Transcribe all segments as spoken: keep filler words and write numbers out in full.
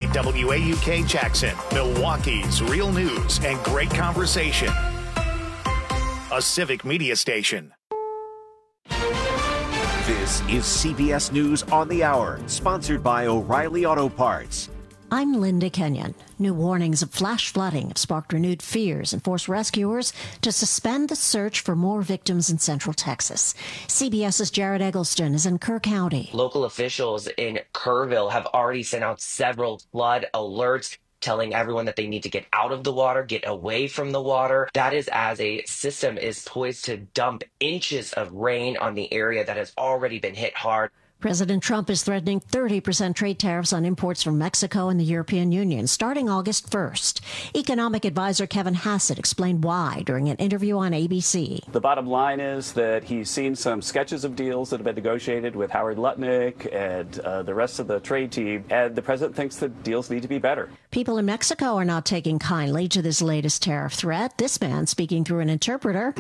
W A U K Jackson, Milwaukee's real news and great conversation. A Civic Media station. This is C B S News on the Hour, sponsored by O'Reilly Auto Parts. I'm Linda Kenyon. New warnings of flash flooding have sparked renewed fears and forced rescuers to suspend the search for more victims in central Texas. CBS's Jared Eggleston is in Kerr County. Local officials in Kerrville have already sent out several flood alerts, telling everyone that they need to get out of the water, get away from the water. That is as a system is poised to dump inches of rain on the area that has already been hit hard. President Trump is threatening thirty percent trade tariffs on imports from Mexico and the European Union starting August first. Economic advisor Kevin Hassett explained why during an interview on A B C. The bottom line is that he's seen some sketches of deals that have been negotiated with Howard Lutnick and uh, the rest of the trade team, and the president thinks the deals need to be better. People in Mexico are not taking kindly to this latest tariff threat. This man speaking through an interpreter.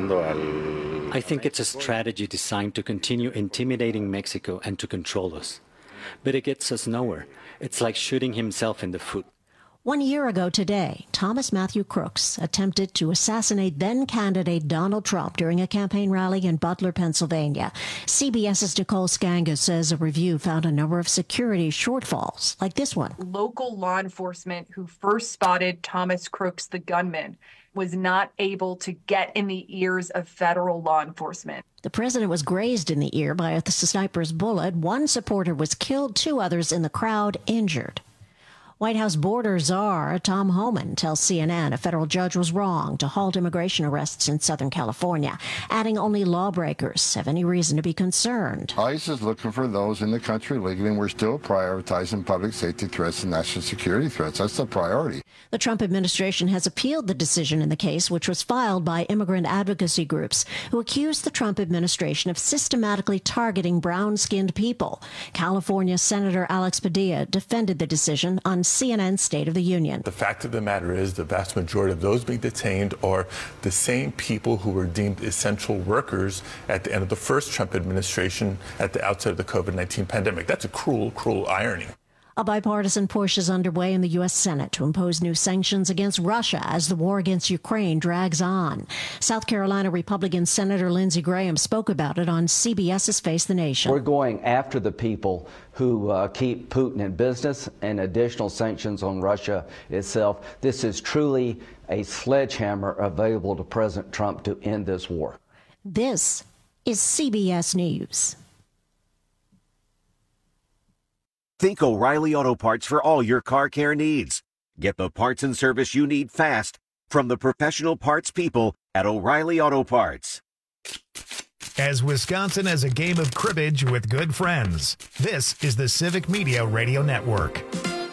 I think it's a strategy designed to continue intimidating Mexico and to control us. But it gets us nowhere. It's like shooting himself in the foot. One year ago today, Thomas Matthew Crooks attempted to assassinate then-candidate Donald Trump during a campaign rally in Butler, Pennsylvania. CBS's Nicole Skanga says a review found a number of security shortfalls, like this one. Local law enforcement who first spotted Thomas Crooks, the gunman, was not able to get in the ears of federal law enforcement. The president was grazed in the ear by a sniper's bullet. One supporter was killed, two others in the crowd injured. White House border czar Tom Homan tells C N N a federal judge was wrong to halt immigration arrests in Southern California, adding only lawbreakers have any reason to be concerned. ICE is looking for those in the country legally, and we're still prioritizing public safety threats and national security threats. That's the priority. The Trump administration has appealed the decision in the case, which was filed by immigrant advocacy groups who accused the Trump administration of systematically targeting brown-skinned people. California Senator Alex Padilla defended the decision on C N N's State of the Union. The fact of the matter is the vast majority of those being detained are the same people who were deemed essential workers at the end of the first Trump administration at the outset of the COVID nineteen pandemic. That's a cruel, cruel irony. A bipartisan push is underway in the U S Senate to impose new sanctions against Russia as the war against Ukraine drags on. South Carolina Republican Senator Lindsey Graham spoke about it on CBS's Face the Nation. We're going after the people who uh, keep Putin in business, and additional sanctions on Russia itself. This is truly a sledgehammer available to President Trump to end this war. This is C B S News. Think O'Reilly Auto Parts for all your car care needs. Get the parts and service you need fast from the professional parts people at O'Reilly Auto Parts. As Wisconsin has a game of cribbage with good friends, this is the Civic Media Radio Network.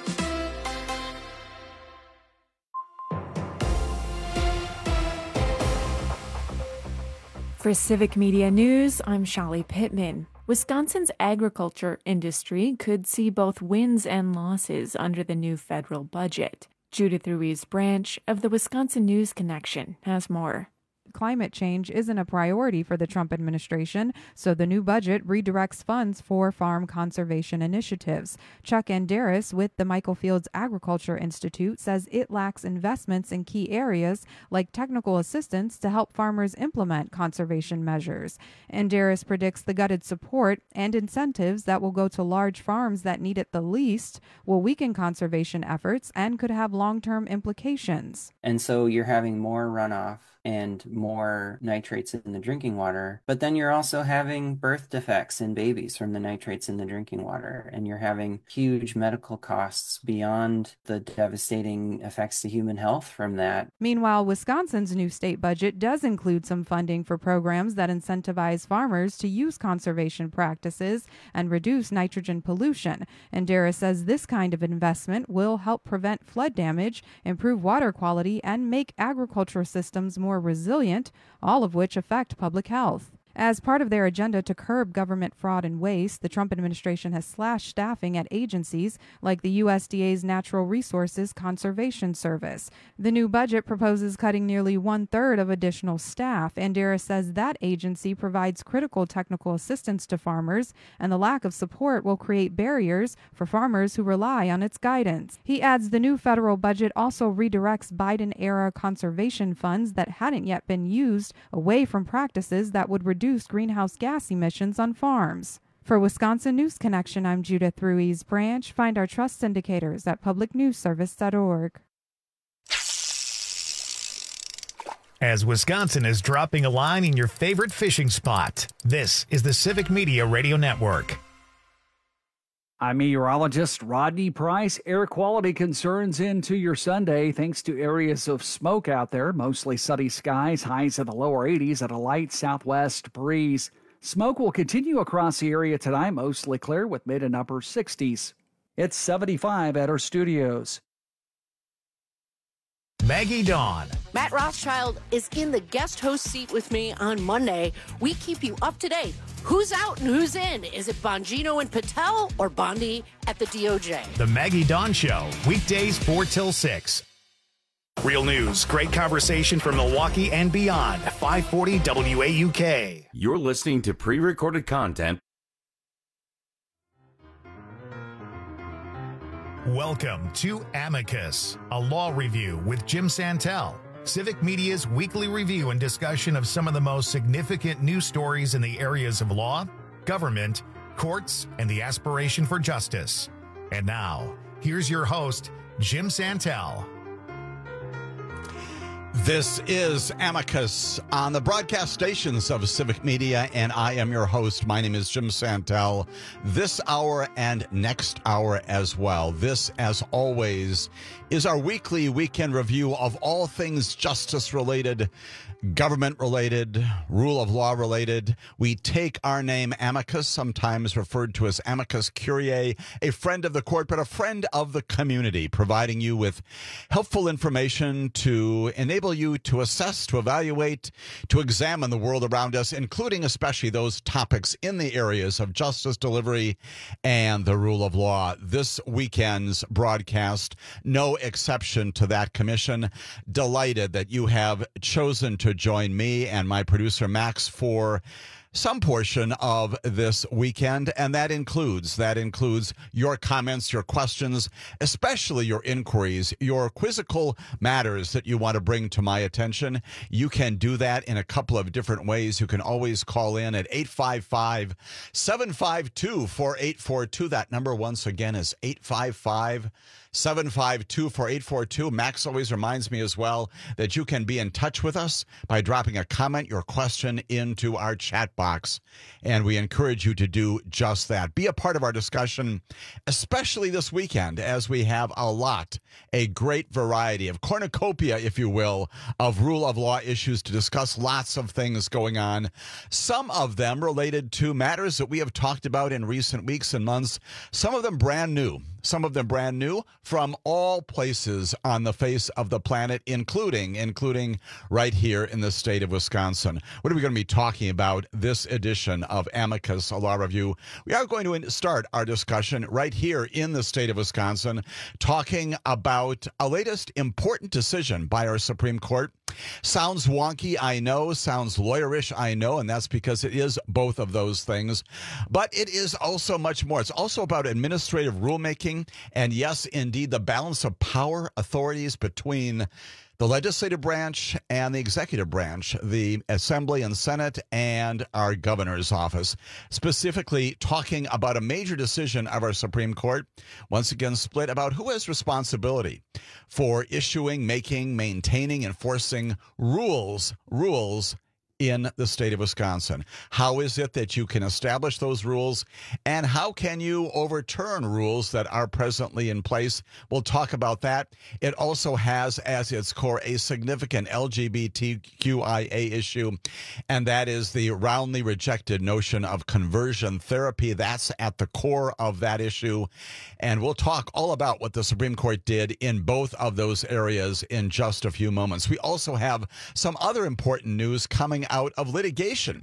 For Civic Media News, I'm Shali Pittman. Wisconsin's agriculture industry could see both wins and losses under the new federal budget. Judith Ruiz Branch of the Wisconsin News Connection has more. Climate change isn't a priority for the Trump administration, so the new budget redirects funds for farm conservation initiatives. Chuck Andaris with the Michael Fields Agriculture Institute says it lacks investments in key areas like technical assistance to help farmers implement conservation measures. Andaris predicts the gutted support and incentives that will go to large farms that need it the least will weaken conservation efforts and could have long-term implications. And so you're having more runoff and more nitrates in the drinking water, but then you're also having birth defects in babies from the nitrates in the drinking water, and you're having huge medical costs beyond the devastating effects to human health from that. Meanwhile, Wisconsin's new state budget does include some funding for programs that incentivize farmers to use conservation practices and reduce nitrogen pollution. And Dara says this kind of investment will help prevent flood damage, improve water quality, and make agricultural systems more resilient, all of which affect public health. As part of their agenda to curb government fraud and waste, the Trump administration has slashed staffing at agencies like the U S D A's Natural Resources Conservation Service. The new budget proposes cutting nearly one-third of additional staff. Andera says that agency provides critical technical assistance to farmers, and the lack of support will create barriers for farmers who rely on its guidance. He adds the new federal budget also redirects Biden-era conservation funds that hadn't yet been used away from practices that would reduce greenhouse gas emissions on farms. For Wisconsin News Connection, I'm Judith Ruiz Branch. Find our trust indicators at public news service dot org. As Wisconsin is dropping a line in your favorite fishing spot, this is the Civic Media Radio Network. I'm meteorologist Rodney Price. Air quality concerns into your Sunday thanks to areas of smoke out there. Mostly sunny skies, highs in the lower eighties at a light southwest breeze. Smoke will continue across the area tonight, mostly clear with mid and upper sixties. It's seventy-five at our studios. Maggie Dawn. Matt Rothschild is in the guest host seat with me on Monday. We keep you up to date. Who's out and who's in? Is it Bongino and Patel or Bondi at the D O J? The Maggie Dawn Show, weekdays four till six. Real news, great conversation from Milwaukee and beyond. five forty W A U K. You're listening to pre-recorded content. Welcome to Amicus, a law review with Jim Santel. Civic Media's weekly review and discussion of some of the most significant news stories in the areas of law, government, courts, and the aspiration for justice. And now, here's your host, Jim Santel. This is Amicus on the broadcast stations of Civic Media, and I am your host. My name is Jim Santel. This hour and next hour as well. This, as always, is our weekly weekend review of all things justice-related, government-related, rule of law-related. We take our name Amicus, sometimes referred to as Amicus Curiae, a friend of the court, but a friend of the community, providing you with helpful information to enable you to assess, to evaluate, to examine the world around us, including especially those topics in the areas of justice delivery and the rule of law. This weekend's broadcast, no exception to that commission. Delighted that you have chosen to join me and my producer Max for some portion of this weekend, and that includes that includes your comments, your questions, especially your inquiries, your quizzical matters that you want to bring to my attention. You can do that in a couple of different ways. You can always call in at eight five five, seven five two, four eight four two. That number once again is eight five five, seven five two, four eight four two. Max always reminds me as well that you can be in touch with us by dropping a comment, your question, into our chat box, and we encourage you to do just that. Be a part of our discussion, especially this weekend, as we have a lot, a great variety of cornucopia, if you will, of rule of law issues to discuss. Lots of things going on, some of them related to matters that we have talked about in recent weeks and months, some of them brand new. Some of them brand new from all places on the face of the planet, including including right here in the state of Wisconsin. What are we going to be talking about this edition of Amicus, a law review? We are going to start our discussion right here in the state of Wisconsin, talking about a latest important decision by our Supreme Court. Sounds wonky, I know. Sounds lawyerish, I know, and that's because it is both of those things. But it is also much more. It's also about administrative rulemaking, and yes, indeed, the balance of power authorities between the legislative branch and the executive branch, the Assembly and Senate, and our governor's office. Specifically talking about a major decision of our Supreme Court, once again split about who has responsibility for issuing, making, maintaining, enforcing rules, rules in the state of Wisconsin. How is it that you can establish those rules, and how can you overturn rules that are presently in place? We'll talk about that. It also has as its core a significant L G B T Q I A issue, and that is the roundly rejected notion of conversion therapy. That's at the core of that issue, and we'll talk all about what the Supreme Court did in both of those areas in just a few moments. We also have some other important news coming out of litigation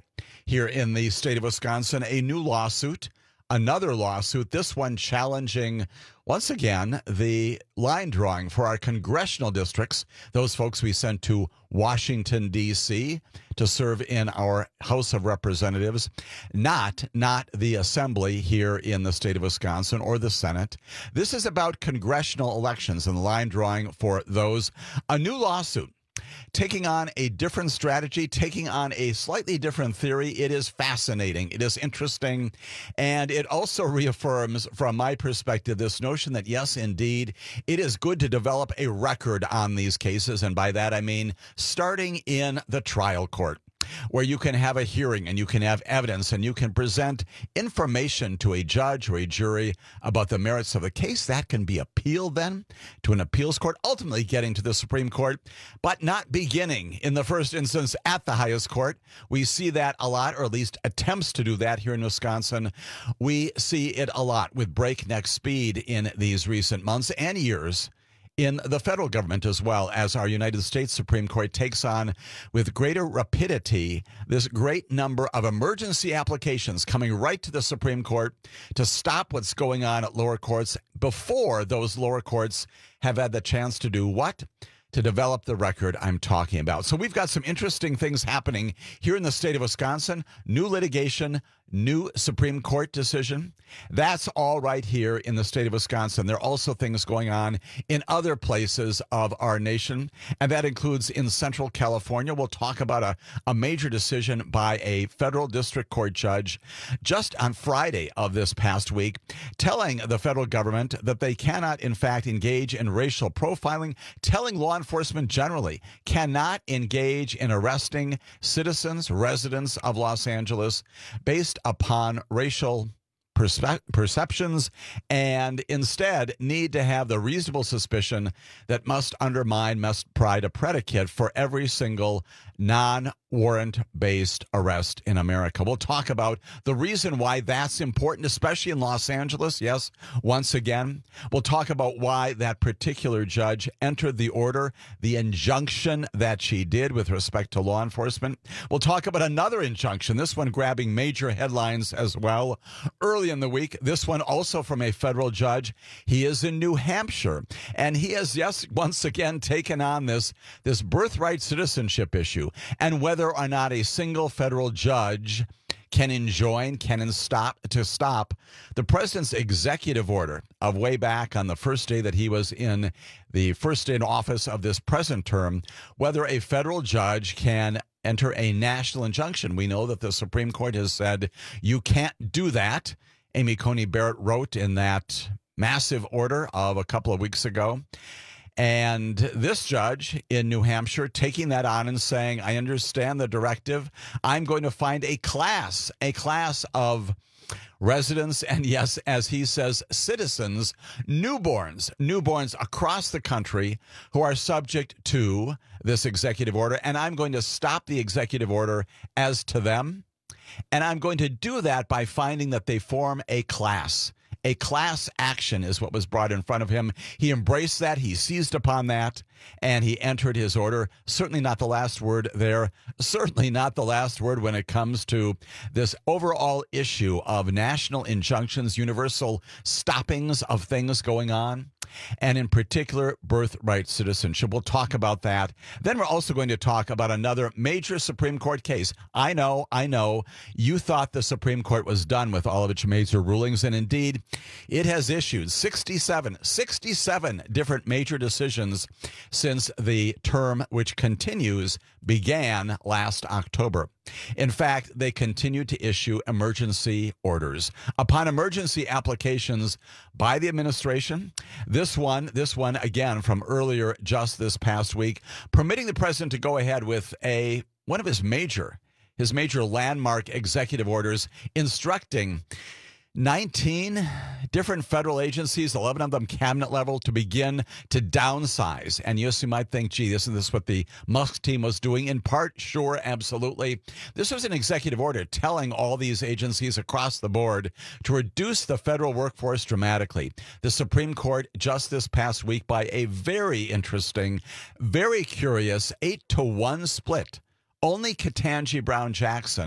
here in the state of Wisconsin, a new lawsuit, another lawsuit, this one challenging, once again, the line drawing for our congressional districts, those folks we sent to Washington, D C to serve in our House of Representatives, not, not the Assembly here in the state of Wisconsin or the Senate. This is about congressional elections and the line drawing for those. A new lawsuit taking on a different strategy, taking on a slightly different theory. It is fascinating. It is interesting. And it also reaffirms, from my perspective, this notion that, yes, indeed, it is good to develop a record on these cases. And by that, I mean starting in the trial court, where you can have a hearing and you can have evidence and you can present information to a judge or a jury about the merits of the case. That can be appealed then to an appeals court, ultimately getting to the Supreme Court, but not beginning in the first instance at the highest court. We see that a lot, or at least attempts to do that here in Wisconsin. We see it a lot with breakneck speed in these recent months and years in the federal government, as well as our United States Supreme Court takes on with greater rapidity this great number of emergency applications coming right to the Supreme Court to stop what's going on at lower courts before those lower courts have had the chance to do what? To develop the record I'm talking about. So we've got some interesting things happening here in the state of Wisconsin. New litigation, new Supreme Court decision. That's all right here in the state of Wisconsin. There are also things going on in other places of our nation, and that includes in Central California. We'll talk about a, a major decision by a federal district court judge just on Friday of this past week, telling the federal government that they cannot, in fact, engage in racial profiling, telling law enforcement generally cannot engage in arresting citizens, residents of Los Angeles based upon racial Perspe- perceptions, and instead need to have the reasonable suspicion that must undermine, must provide a predicate for every single non-warrant-based arrest in America. We'll talk about the reason why that's important, especially in Los Angeles. Yes, once again, we'll talk about why that particular judge entered the order, the injunction that she did with respect to law enforcement. We'll talk about another injunction, this one grabbing major headlines as well. Early in the week, this one also from a federal judge. He is in New Hampshire, and he has, yes, once again taken on this, this birthright citizenship issue and whether or not a single federal judge can enjoin, can stop to stop the president's executive order of way back on the first day that he was in the first day in office of this present term, whether a federal judge can enter a national injunction. We know that the Supreme Court has said you can't do that. Amy Coney Barrett wrote in that massive order of a couple of weeks ago. And this judge in New Hampshire taking that on and saying, I understand the directive. I'm going to find a class, a class of residents, and yes, as he says, citizens, newborns, newborns across the country who are subject to this executive order. And I'm going to stop the executive order as to them. And I'm going to do that by finding that they form a class. A class action is what was brought in front of him. He embraced that. He seized upon that, and he entered his order. Certainly not the last word there. Certainly not the last word when it comes to this overall issue of national injunctions, universal stoppings of things going on, and in particular, birthright citizenship. We'll talk about that. Then we're also going to talk about another major Supreme Court case. I know, I know, you thought the Supreme Court was done with all of its major rulings, and indeed, it has issued sixty-seven, sixty-seven different major decisions since the term, which continues, began last October. In fact, they continue to issue emergency orders upon emergency applications by the administration. This one, this one again from earlier just this past week, permitting the president to go ahead with a one of his major, his major landmark executive orders instructing nineteen different federal agencies, eleven of them cabinet level, to begin to downsize. And yes, you might think, gee, isn't this what the Musk team was doing? In part, sure, absolutely. This was an executive order telling all these agencies across the board to reduce the federal workforce dramatically. The Supreme Court just this past week, by a very interesting, very curious eight to one split, only Ketanji Brown Jackson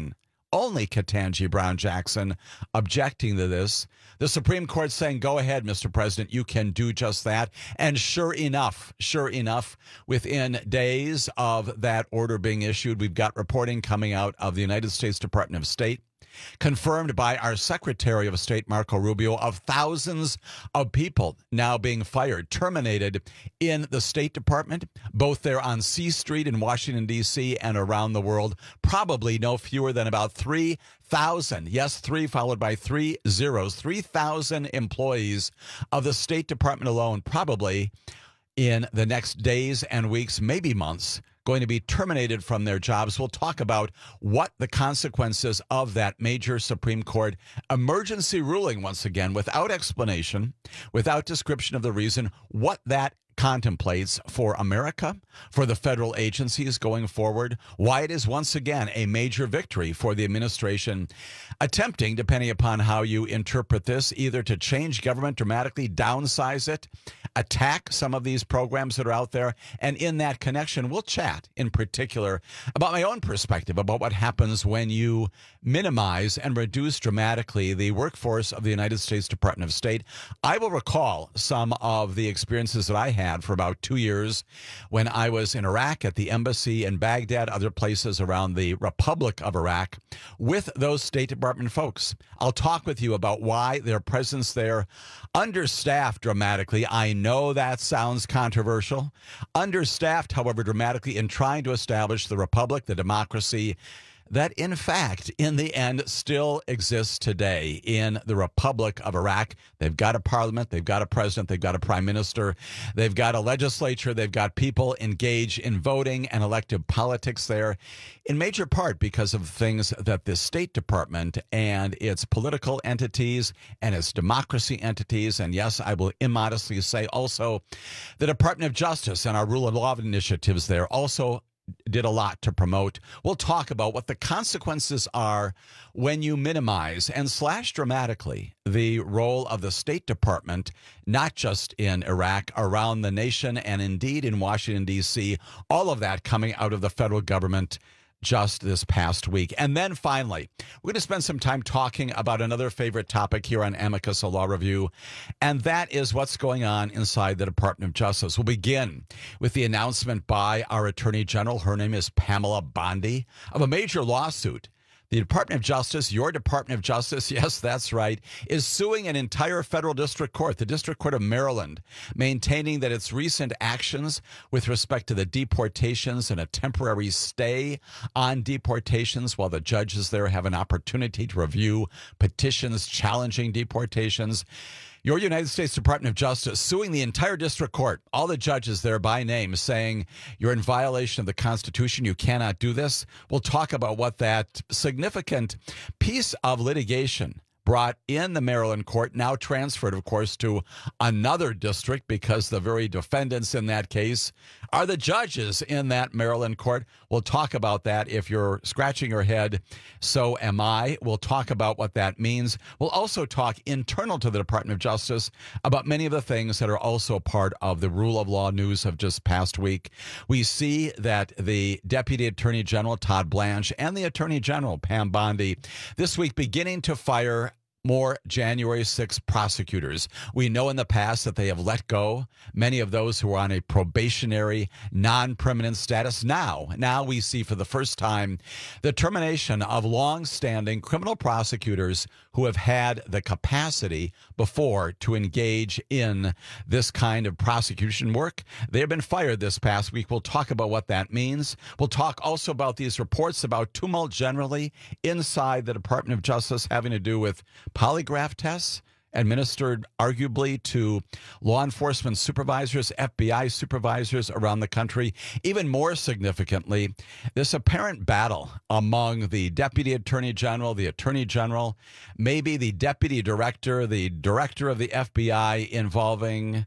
only Ketanji Brown Jackson objecting to this. The Supreme Court saying, go ahead, Mister President, you can do just that. And sure enough, sure enough, within days of that order being issued, we've got reporting coming out of the United States Department of State, confirmed by our Secretary of State, Marco Rubio, of thousands of people now being fired, terminated in the State Department, both there on C Street in Washington, D C and around the world, probably no fewer than about three thousand. Yes, three followed by three zeros. three thousand employees of the State Department alone, probably in the next days and weeks, maybe months, going to be terminated from their jobs. We'll talk about what the consequences of that major Supreme Court emergency ruling, once again, without explanation, without description of the reason, what that contemplates for America, for the federal agencies going forward, why it is once again a major victory for the administration attempting, depending upon how you interpret this, either to change government dramatically, downsize it, attack some of these programs that are out there. And in that connection, we'll chat in particular about my own perspective about what happens when you minimize and reduce dramatically the workforce of the United States Department of State. I will recall some of the experiences that I had for about two years when I was in Iraq at the embassy in Baghdad, other places around the Republic of Iraq, with those State Department folks. I'll talk with you about why their presence there, understaffed dramatically. I know that sounds controversial. Understaffed, however, dramatically in trying to establish the Republic, the democracy that, in fact, in the end, still exists today in the Republic of Iraq. They've got a parliament, they've got a president, they've got a prime minister, they've got a legislature, they've got people engaged in voting and elective politics there, in major part because of things that the State Department and its political entities and its democracy entities, and yes, I will immodestly say also the Department of Justice and our rule of law initiatives there also did a lot to promote. We'll talk about what the consequences are when you minimize and slash dramatically the role of the State Department, not just in Iraq, around the nation, and indeed in Washington, D C, all of that coming out of the federal government just this past week. And then finally, we're going to spend some time talking about another favorite topic here on Amicus, a Law Review, and that is what's going on inside the Department of Justice. We'll begin with the announcement by our Attorney General, her name is Pamela Bondi, of a major lawsuit. The Department of Justice, your Department of Justice, yes, that's right, is suing an entire federal district court, the District Court of Maryland, maintaining that its recent actions with respect to the deportations and a temporary stay on deportations while the judges there have an opportunity to review petitions challenging deportations. Your United States Department of Justice suing the entire district court, all the judges there by name, saying you're in violation of the Constitution. You cannot do this. We'll talk about what that significant piece of litigation brought in the Maryland court, now transferred, of course, to another district because the very defendants in that case are the judges in that Maryland court. We'll talk about that. If you're scratching your head, so am I. We'll talk about what that means. We'll also talk internal to the Department of Justice about many of the things that are also part of the rule of law news of just past week. We see that the Deputy Attorney General, Todd Blanche, and the Attorney General, Pam Bondi, this week beginning to fire more January sixth prosecutors. We know in the past that they have let go many of those who are on a probationary, non-permanent status. Now, now we see for the first time the termination of long-standing criminal prosecutors who have had the capacity before to engage in this kind of prosecution work. They have been fired this past week. We'll talk about what that means. We'll talk also about these reports about tumult generally inside the Department of Justice having to do with polygraph tests administered arguably to law enforcement supervisors, F B I supervisors around the country. Even more significantly, this apparent battle among the Deputy Attorney General, the Attorney General, maybe the Deputy Director, the Director of the F B I, involving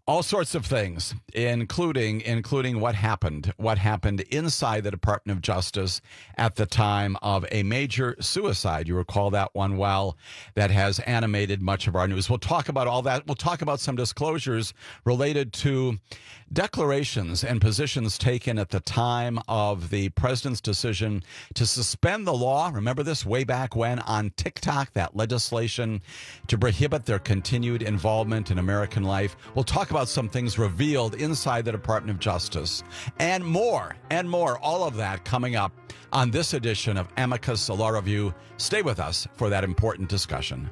All sorts of things, including including what happened, what happened inside the Department of Justice at the time of a major suicide. You recall that one well, that has animated much of our news. We'll talk about all that. We'll talk about some disclosures related to declarations and positions taken at the time of the president's decision to suspend the law. Remember this way back when on TikTok, that legislation to prohibit their continued involvement in American life. We'll talk about some things revealed inside the Department of Justice and more and more. All of that coming up on this edition of Amicus Law Review. Stay with us for that important discussion.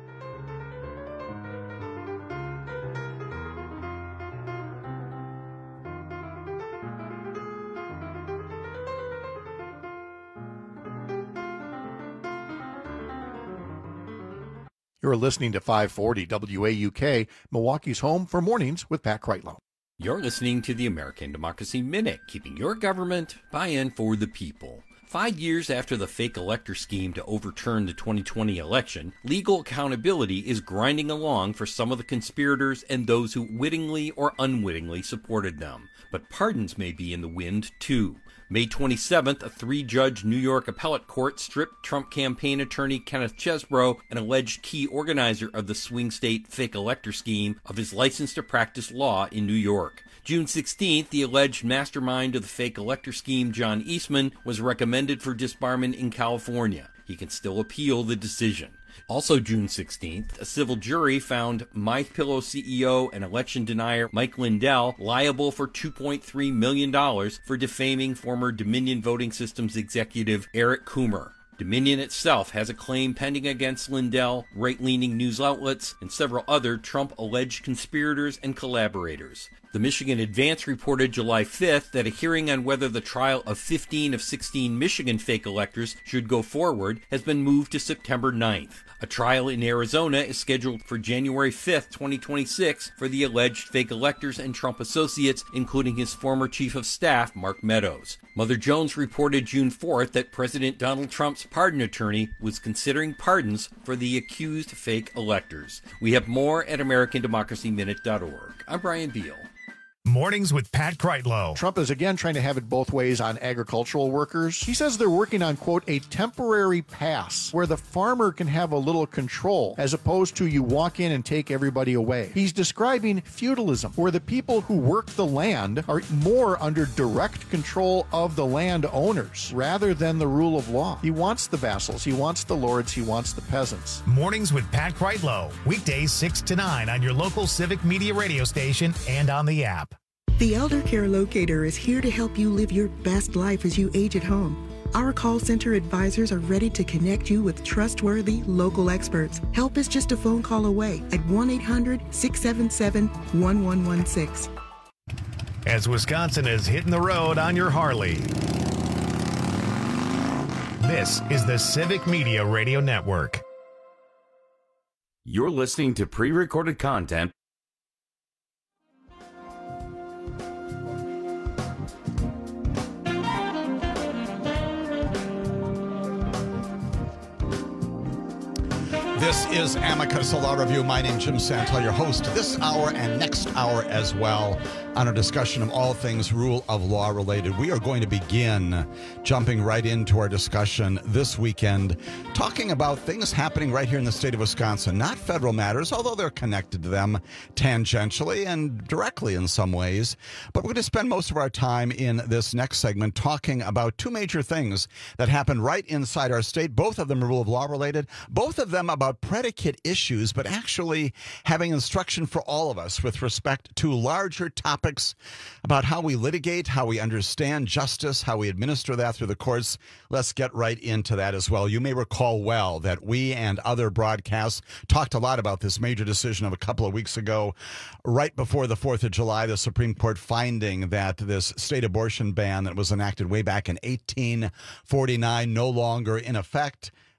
You're listening to five forty W A U K, Milwaukee's home for mornings with Pat Kreitlow. You're listening to the American Democracy Minute, keeping your government buy-in for the people. Five years after the fake elector scheme to overturn the twenty twenty election, legal accountability is grinding along for some of the conspirators and those who wittingly or unwittingly supported them. But pardons may be in the wind, too. May twenty-seventh, a three-judge New York appellate court stripped Trump campaign attorney Kenneth Chesebro, an alleged key organizer of the swing state fake elector scheme, of his license to practice law in New York. June sixteenth, the alleged mastermind of the fake elector scheme, John Eastman, was recommended for disbarment in California. He can still appeal the decision. Also June sixteenth, a civil jury found MyPillow C E O and election denier Mike Lindell liable for two point three million dollars for defaming former Dominion Voting Systems executive Eric Coomer. Dominion itself has a claim pending against Lindell, right-leaning news outlets, and several other Trump-alleged conspirators and collaborators. The Michigan Advance reported July fifth that a hearing on whether the trial of fifteen of sixteen Michigan fake electors should go forward has been moved to September ninth. A trial in Arizona is scheduled for January fifth, twenty twenty-six for the alleged fake electors and Trump associates, including his former chief of staff, Mark Meadows. Mother Jones reported June fourth that President Donald Trump's pardon attorney was considering pardons for the accused fake electors. We have more at American Democracy Minute dot org. I'm Brian Beal. Mornings with Pat Kreitlow. Trump is again trying to have it both ways on agricultural workers. He says they're working on, quote, a temporary pass where the farmer can have a little control as opposed to you walk in and take everybody away. He's describing feudalism, where the people who work the land are more under direct control of the land owners rather than the rule of law. He wants the vassals, he wants the lords, he wants the peasants. Mornings with Pat Kreitlow. Weekdays six to nine on your local Civic Media radio station and on the app. The Elder Care Locator is here to help you live your best life as you age at home. Our call center advisors are ready to connect you with trustworthy local experts. Help is just a phone call away at one eight hundred, six seven seven, one one one six. As Wisconsin is hitting the road on your Harley, this is the Civic Media Radio Network. You're listening to pre-recorded content. This is Amicus Law Review. My name is Jim Santel, your host this hour and next hour as well on a discussion of all things rule of law related. We are going to begin jumping right into our discussion this weekend, talking about things happening right here in the state of Wisconsin, not federal matters, although they're connected to them tangentially and directly in some ways. But we're going to spend most of our time in this next segment talking about two major things that happened right inside our state, both of them rule of law related, both of them about predicate issues, but actually having instruction for all of us with respect to larger topics about how we litigate, how we understand justice, how we administer that through the courts. Let's get right into that as well. You may recall well that we and other broadcasts talked a lot about this major decision of a couple of weeks ago, right before the fourth of July, the Supreme Court finding that this state abortion ban that was enacted way back in eighteen forty-nine no longer in effect.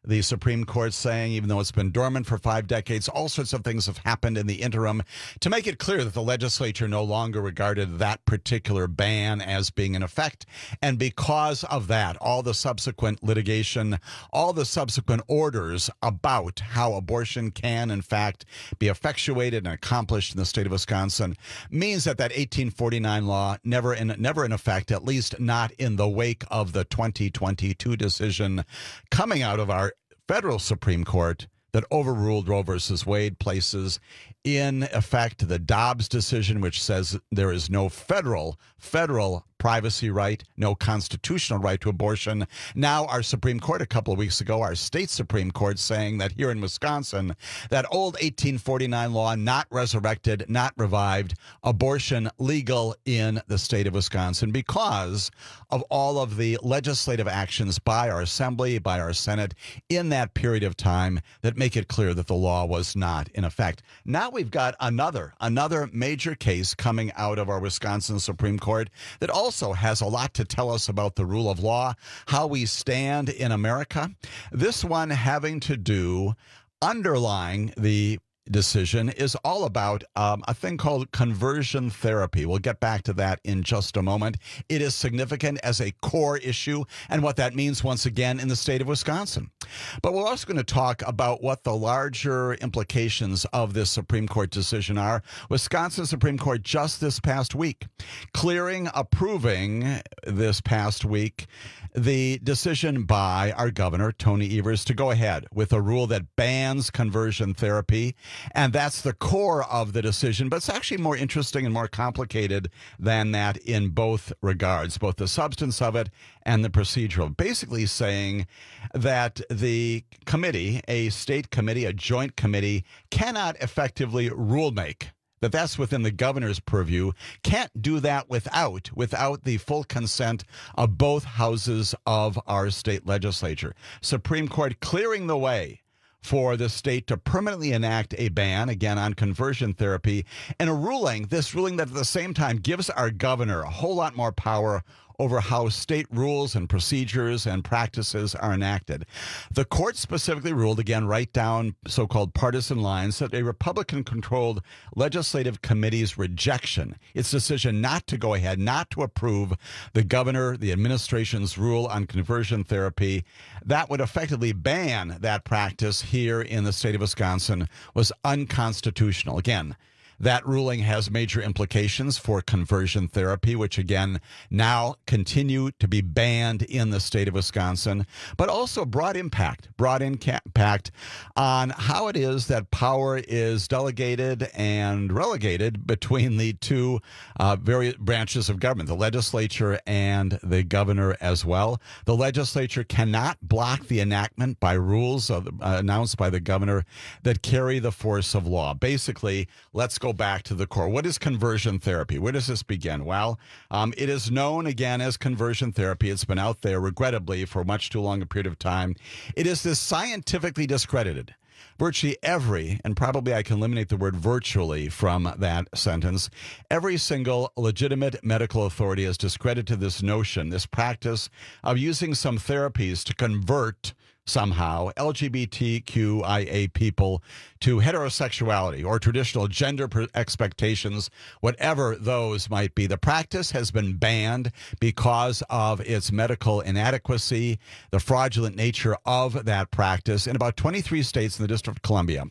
The Supreme Court saying, even though it's been dormant for five decades, all sorts of things have happened in the interim to make it clear that the legislature no longer regarded that particular ban as being in effect. And because of that, all the subsequent litigation, all the subsequent orders about how abortion can, in fact, be effectuated and accomplished in the state of Wisconsin means that that eighteen forty-nine law never in, never in effect, at least not in the wake of the twenty twenty-two decision coming out of our federal Supreme Court that overruled Roe versus Wade, places in effect the Dobbs decision, which says there is no federal, federal privacy right, no constitutional right to abortion. Now our Supreme Court, a couple of weeks ago, our state Supreme Court saying that here in Wisconsin, that old eighteen forty-nine law not resurrected, not revived, abortion legal in the state of Wisconsin because of all of the legislative actions by our Assembly, by our Senate in that period of time that make it clear that the law was not in effect. Now we've got another, another major case coming out of our Wisconsin Supreme Court that also has a lot to tell us about the rule of law, how we stand in America. This one having to do, underlying the decision, is all about um, a thing called conversion therapy. We'll get back to that in just a moment. It is significant as a core issue and what that means once again in the state of Wisconsin. But we're also going to talk about what the larger implications of this Supreme Court decision are. Wisconsin Supreme Court just this past week, clearing, approving this past week, the decision by our governor, Tony Evers, to go ahead with a rule that bans conversion therapy. And that's the core of the decision. But it's actually more interesting and more complicated than that in both regards, both the substance of it and the procedural. Basically saying that the committee, a state committee, a joint committee, cannot effectively rule make. That that's within the governor's purview, can't do that without without the full consent of both houses of our state legislature. Supreme Court clearing the way for the state to permanently enact a ban, again, on conversion therapy, and a ruling, this ruling that at the same time gives our governor a whole lot more power over how state rules and procedures and practices are enacted. The court specifically ruled, again, right down so-called partisan lines, that a Republican-controlled legislative committee's rejection, its decision not to go ahead, not to approve the governor, the administration's rule on conversion therapy, that would effectively ban that practice here in the state of Wisconsin, was unconstitutional. Again, that ruling has major implications for conversion therapy, which, again, now continue to be banned in the state of Wisconsin, but also broad impact, broad impact on how it is that power is delegated and relegated between the two uh, various branches of government, the legislature and the governor as well. The legislature cannot block the enactment by rules of, uh, announced by the governor that carry the force of law. Basically, let's go back to the core. What is conversion therapy? Where does this begin? Well, um, it is known again as conversion therapy. It's been out there, regrettably, for much too long a period of time. It is this scientifically discredited. Virtually every, and probably I can eliminate the word virtually from that sentence, every single legitimate medical authority has discredited this notion, this practice of using some therapies to convert somehow L G B T Q I A people to heterosexuality or traditional gender expectations, whatever those might be. The practice has been banned because of its medical inadequacy, the fraudulent nature of that practice in about twenty-three states in the District of Columbia.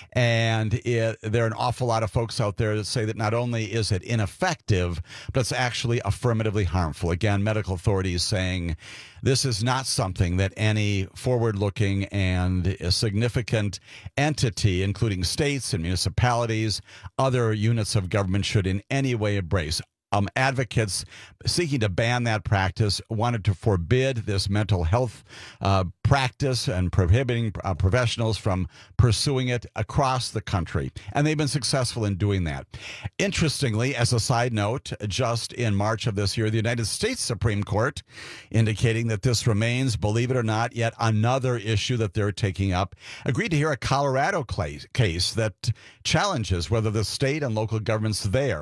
And it, there are an awful lot of folks out there that say that not only is it ineffective, but it's actually affirmatively harmful. Again, medical authorities saying this is not something that any forward-looking and a significant entity, including states and municipalities, other units of government, should in any way embrace. Um, advocates seeking to ban that practice wanted to forbid this mental health uh, practice and prohibiting uh, professionals from pursuing it across the country. And they've been successful in doing that. Interestingly, as a side note, just in March of this year, the United States Supreme Court indicating that this remains, believe it or not, yet another issue that they're taking up, agreed to hear a Colorado case that challenges whether the state and local governments there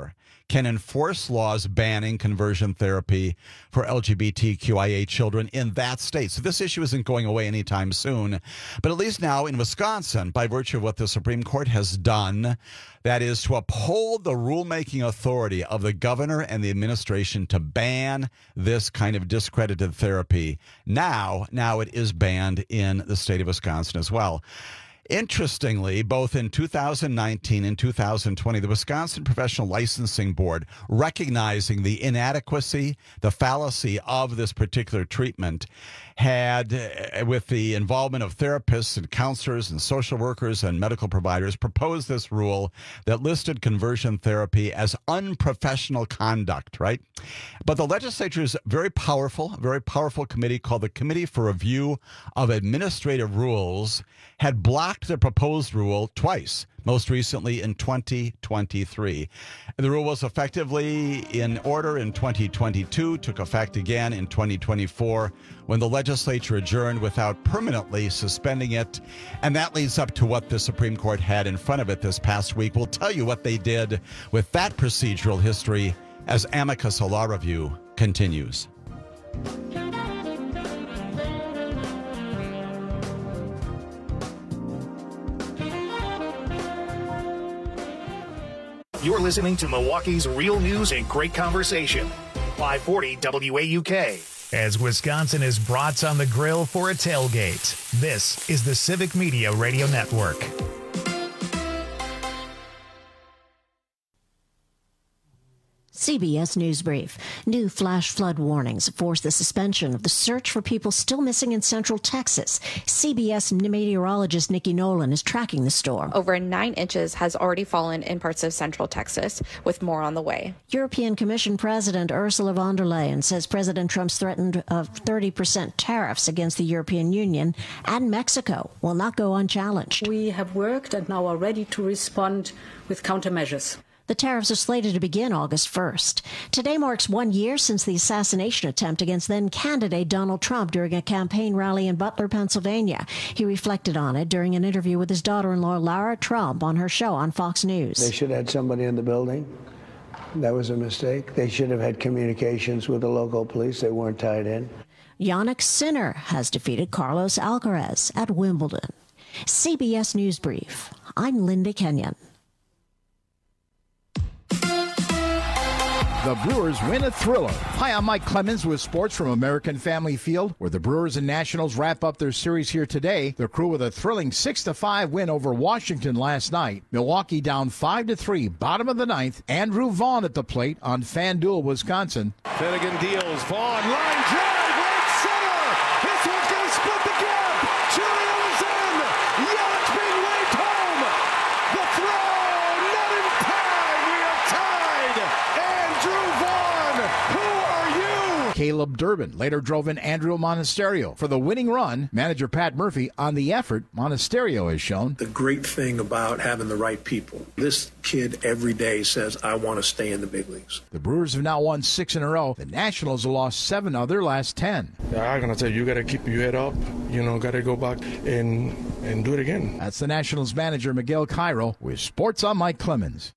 can enforce laws banning conversion therapy for L G B T Q I A children in that state. So this issue isn't going away anytime soon. But at least now in Wisconsin, by virtue of what the Supreme Court has done, that is to uphold the rulemaking authority of the governor and the administration to ban this kind of discredited therapy. Now, now it is banned in the state of Wisconsin as well. Interestingly, both in two thousand nineteen and two thousand twenty, the Wisconsin Professional Licensing Board, recognizing the inadequacy, the fallacy of this particular treatment, had, with the involvement of therapists and counselors and social workers and medical providers, proposed this rule that listed conversion therapy as unprofessional conduct, right? But the legislature is very powerful, a very powerful committee called the Committee for Review of Administrative Rules, had blocked the proposed rule twice, most recently in twenty twenty-three. And the rule was effectively in order in twenty twenty-two, took effect again in twenty twenty-four when the legislature adjourned without permanently suspending it. And that leads up to what the Supreme Court had in front of it this past week. We'll tell you what they did with that procedural history as Amicus, a law review, continues. You're listening to Milwaukee's Real News and Great Conversation. five forty W A U K. As Wisconsin is brats on the grill for a tailgate, this is the Civic Media Radio Network. C B S News Brief. New flash flood warnings force the suspension of the search for people still missing in central Texas. C B S meteorologist Nikki Nolan is tracking the storm. Over nine inches has already fallen in parts of central Texas, with more on the way. European Commission President Ursula von der Leyen says President Trump's threatened of thirty percent tariffs against the European Union and Mexico will not go unchallenged. We have worked and now are ready to respond with countermeasures. The tariffs are slated to begin August first. Today marks one year since the assassination attempt against then-candidate Donald Trump during a campaign rally in Butler, Pennsylvania. He reflected on it during an interview with his daughter-in-law, Lara Trump, on her show on Fox News. They should have had somebody in the building. That was a mistake. They should have had communications with the local police. They weren't tied in. Yannick Sinner has defeated Carlos Alcaraz at Wimbledon. C B S News Brief. I'm Linda Kenyon. The Brewers win a thriller. Hi, I'm Mike Clemens with sports from American Family Field, where the Brewers and Nationals wrap up their series here today. The Crew with a thrilling six to five win over Washington last night. Milwaukee down five to three, bottom of the ninth. Andrew Vaughn at the plate on FanDuel, Wisconsin. Finnegan deals. Vaughn, line drive, right center. This one's going to split the gap. Julio is in. Yelich being waved home. The throw, not in time. We are tied. Andrew Vaughn, who are you? Caleb Durbin later drove in Andrew Monasterio for the winning run. Manager Pat Murphy on the effort. Monasterio has shown. The great thing about having the right people, this kid every day says, I want to stay in the big leagues. The Brewers have now won six in a row. The Nationals have lost seven of their last ten. I'm going to tell you, you got to keep your head up. You know, got to go back and, and do it again. That's the Nationals manager, Miguel Cairo, with Sports on Mike Clemens.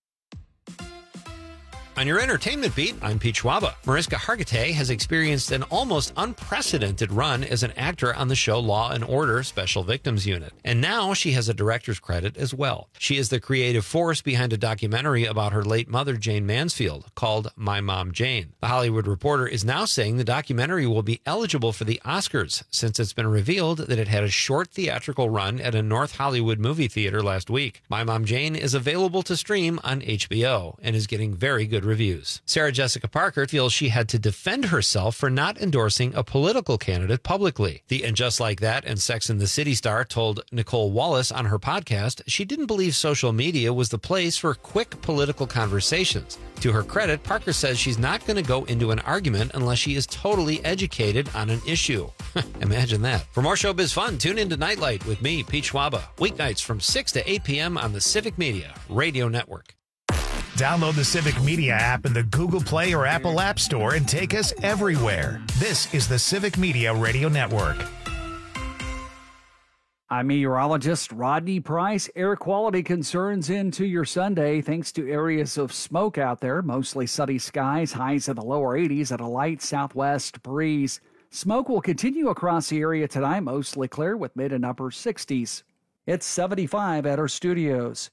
On your entertainment beat, I'm Pete Schwaba. Mariska Hargitay has experienced an almost unprecedented run as an actor on the show Law and Order Special Victims Unit. And now she has a director's credit as well. She is the creative force behind a documentary about her late mother, Jane Mansfield, called My Mom Jane. The Hollywood Reporter is now saying the documentary will be eligible for the Oscars, since it's been revealed that it had a short theatrical run at a North Hollywood movie theater last week. My Mom Jane is available to stream on H B O and is getting very good reviews. Sarah Jessica Parker feels she had to defend herself for not endorsing a political candidate publicly. The And Just Like That and Sex and the City star told Nicole Wallace on her podcast she didn't believe social media was the place for quick political conversations. To her credit, Parker says she's not going to go into an argument unless she is totally educated on an issue. Imagine that. For more showbiz fun, tune into Nightlight with me, Pete Schwaba, weeknights from six to eight p.m. on the Civic Media Radio Network. Download the Civic Media app in the Google Play or Apple App Store and take us everywhere. This is the Civic Media Radio Network. I'm meteorologist Rodney Price. Air quality concerns into your Sunday thanks to areas of smoke out there, mostly sunny skies, highs in the lower eighties at a light southwest breeze. Smoke will continue across the area tonight, mostly clear with mid and upper sixties. It's seventy-five at our studios.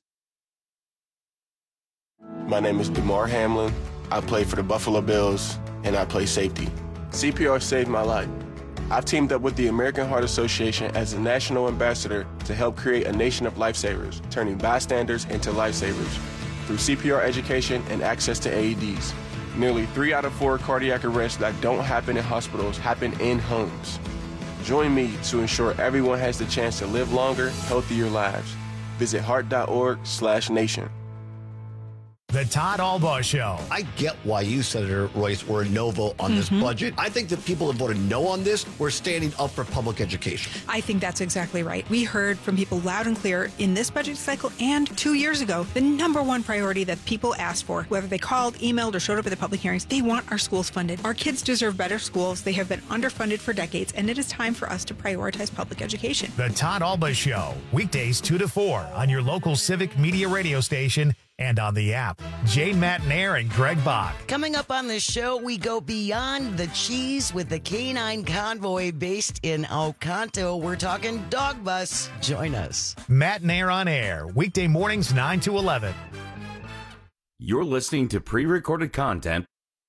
My name is DeMar Hamlin. I play for the Buffalo Bills, and I play safety. C P R saved my life. I've teamed up with the American Heart Association as a national ambassador to help create a nation of lifesavers, turning bystanders into lifesavers through C P R education and access to A E Ds. Nearly three out of four cardiac arrests that don't happen in hospitals happen in homes. Join me to ensure everyone has the chance to live longer, healthier lives. Visit heart.org slash nation. The Todd Albaugh Show. I get why you, Senator Royce, were a no vote on mm-hmm. this budget. I think that people that voted no on this were standing up for public education. I think that's exactly right. We heard from people loud and clear in this budget cycle and two years ago, the number one priority that people asked for, whether they called, emailed, or showed up at the public hearings, they want our schools funded. Our kids deserve better schools. They have been underfunded for decades, and it is time for us to prioritize public education. The Todd Albaugh Show, weekdays two to four on your local Civic Media radio station and on the app. Jane Matnair and Greg Bach. Coming up on the show, we go beyond the cheese with the Canine Convoy based in Oconto. We're talking Dog Bus. Join us. Matnair on air, weekday mornings nine to eleven. You're listening to pre-recorded content.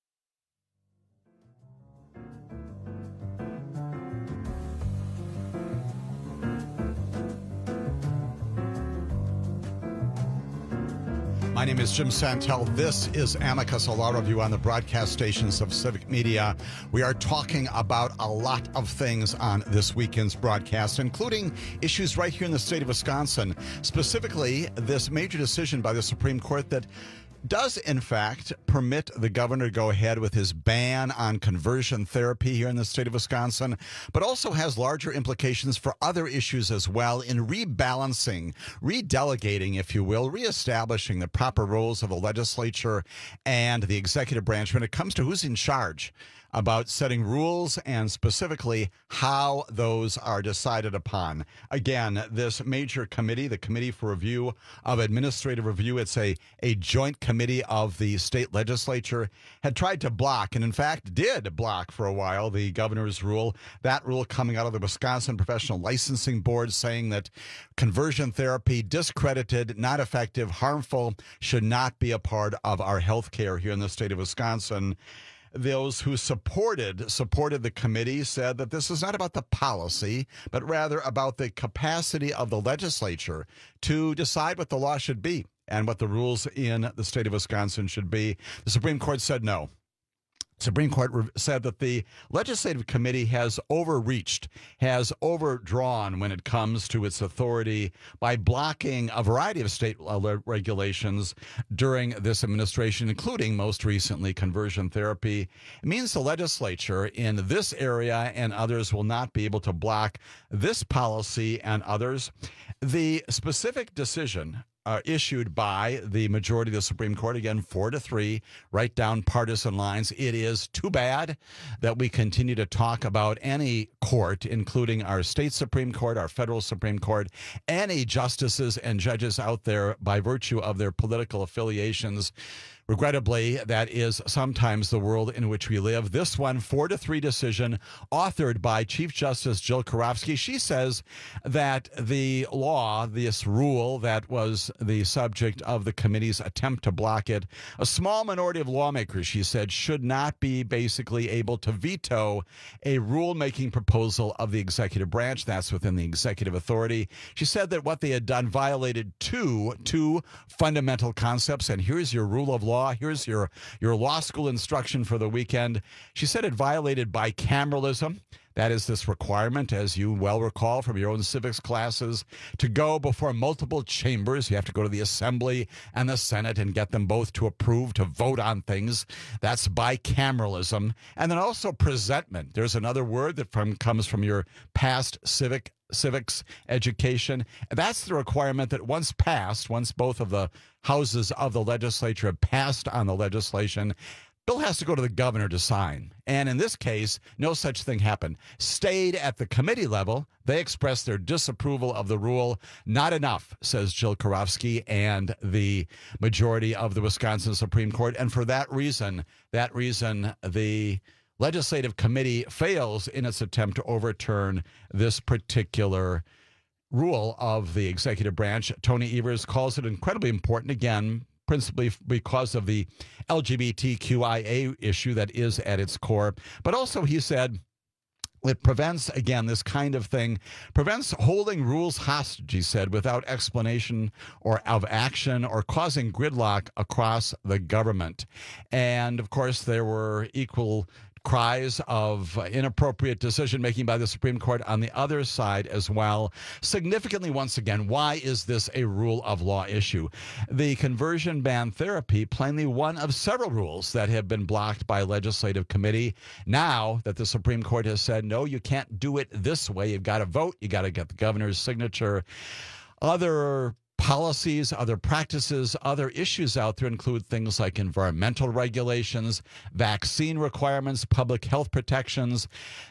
My name is Jim Santel. This is Amicus, a law review on the broadcast stations of Civic Media. We are talking about a lot of things on this weekend's broadcast, including issues right here in the state of Wisconsin, specifically this major decision by the Supreme Court that does, in fact, permit the governor to go ahead with his ban on conversion therapy here in the state of Wisconsin, but also has larger implications for other issues as well in rebalancing, redelegating, if you will, reestablishing the proper roles of the legislature and the executive branch when it comes to who's in charge about setting rules and specifically how those are decided upon. Again, this major committee, the Committee for Review of Administrative Review, it's a, a joint committee of the state legislature, had tried to block, and in fact did block for a while, the governor's rule. That rule coming out of the Wisconsin Professional Licensing Board saying that conversion therapy, discredited, not effective, harmful, should not be a part of our health care here in the state of Wisconsin. Those who supported supported the committee said that this is not about the policy, but rather about the capacity of the legislature to decide what the law should be and what the rules in the state of Wisconsin should be. The Supreme Court said no. Supreme Court said that the legislative committee has overreached, has overdrawn when it comes to its authority by blocking a variety of state regulations during this administration, including most recently conversion therapy. It means the legislature in this area and others will not be able to block this policy and others. The specific decision Uh, issued by the majority of the Supreme Court, again, four to three, right down partisan lines. It is too bad that we continue to talk about any court, including our state Supreme Court, our federal Supreme Court, any justices and judges out there by virtue of their political affiliations. Regrettably, that is sometimes the world in which we live. This one, four to three decision, authored by Chief Justice Jill Karofsky. She says that the law, this rule that was the subject of the committee's attempt to block it, a small minority of lawmakers, she said, should not be basically able to veto a rulemaking proposal of the executive branch. That's within the executive authority. She said that what they had done violated two, two fundamental concepts, and here's your rule of law. Here's your, your law school instruction for the weekend. She said it violated bicameralism. That is this requirement, as you well recall from your own civics classes, to go before multiple chambers. You have to go to the Assembly and the Senate and get them both to approve, to vote on things. That's bicameralism. And then also presentment. There's another word that from comes from your past civic civics education. That's the requirement that once passed, once both of the houses of the legislature have passed on the legislation, bill has to go to the governor to sign. And in this case, no such thing happened. Stayed at the committee level. They expressed their disapproval of the rule. Not enough, says Jill Karofsky and the majority of the Wisconsin Supreme Court. And for that reason, that reason, the legislative committee fails in its attempt to overturn this particular rule of the executive branch. Tony Evers calls it incredibly important, again, principally because of the L G B T Q I A issue that is at its core. But also, he said, it prevents, again, this kind of thing, prevents holding rules hostage, he said, without explanation or of action or causing gridlock across the government. And, of course, there were equal cries of inappropriate decision-making by the Supreme Court on the other side as well. Significantly, once again, why is this a rule of law issue? The conversion ban therapy, plainly one of several rules that have been blocked by legislative committee. Now that the Supreme Court has said, no, you can't do it this way. You've got to vote. You got to get the governor's signature. Other policies, other practices, other issues out there include things like environmental regulations, vaccine requirements, public health protections.